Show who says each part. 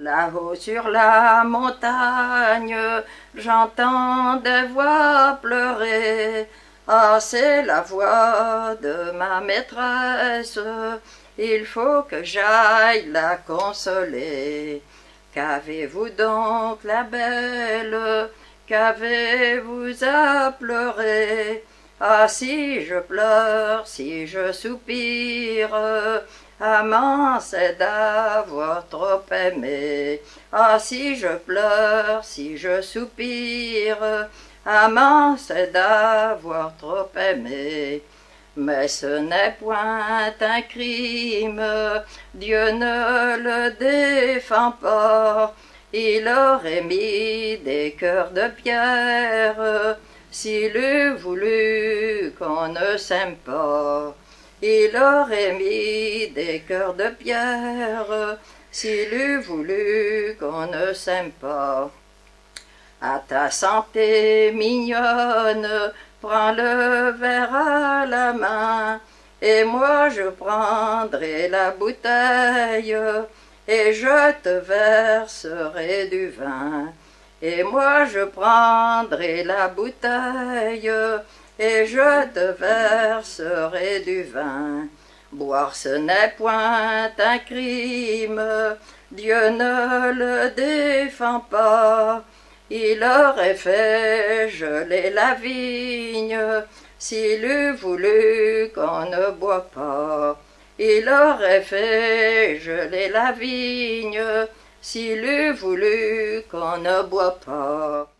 Speaker 1: Là-haut sur la montagne, j'entends des voix pleurer. Ah, c'est la voix de ma maîtresse, il faut que j'aille la consoler. Qu'avez-vous donc, la belle, qu'avez-vous à pleurer? Ah, si je pleure, si je soupire, amant, c'est d'avoir trop aimé. Ah, si je pleure, si je soupire, amant, c'est d'avoir trop aimé. Mais ce n'est point un crime, Dieu ne le défend pas. Il aurait mis des cœurs de pierre, s'il eût voulu qu'on ne s'aime pas. Il aurait mis des cœurs de pierre, s'il eût voulu qu'on ne s'aime pas. À ta santé mignonne, prends le verre à la main, et moi je prendrai la bouteille, et je te verserai du vin. Et moi je prendrai la bouteille, et je te verserai du vin. Boire ce n'est point un crime, Dieu ne le défend pas. Il aurait fait geler la vigne, s'il eût voulu qu'on ne boit pas. Il aurait fait geler la vigne, s'il eût voulu qu'on ne boit pas.